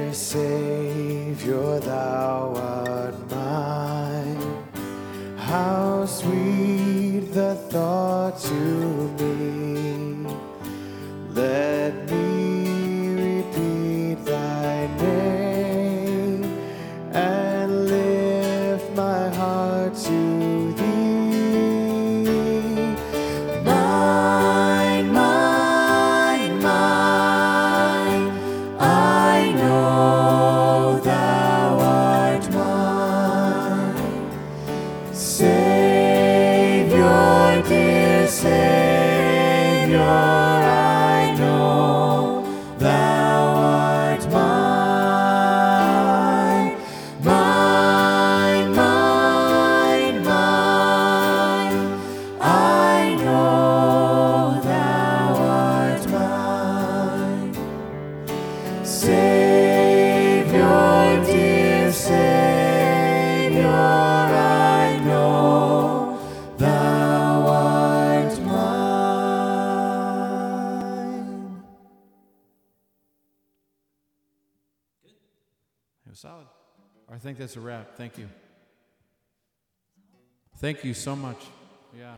dear Savior, thou art mine. How sweet the thought to me. Let me repeat thy name and lift my heart to thee. Mine, mine, mine, I know thou art mine. Savior, dear Savior, I know thou art mine. Mine, mine, mine, I know thou art mine. Savior, dear Savior, I know thou art mine. It was solid. I think that's a wrap. Thank you. Thank you so much. Yeah.